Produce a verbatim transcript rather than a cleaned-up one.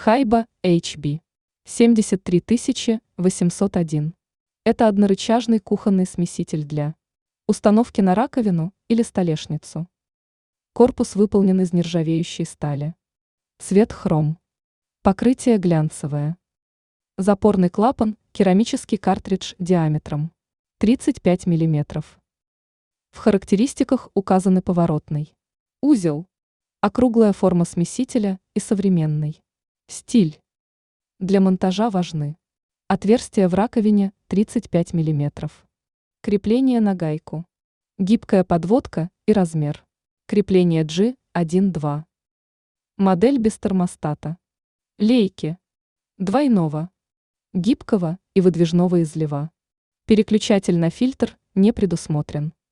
Хайба эйч би семьдесят три тысячи восемьсот один. Это однорычажный кухонный смеситель для установки на раковину или столешницу. Корпус выполнен из нержавеющей стали. Цвет хром. Покрытие глянцевое. Запорный клапан – керамический картридж диаметром тридцать пять миллиметров. В характеристиках указаны поворотный узел, округлая форма смесителя и современный стиль. Для монтажа важны отверстия в раковине тридцать пять миллиметров, крепление на гайку, гибкая подводка и размер, крепление джи один два. Модель без термостата. Лейки двойного, гибкого и выдвижного излива. Переключатель на фильтр не предусмотрен.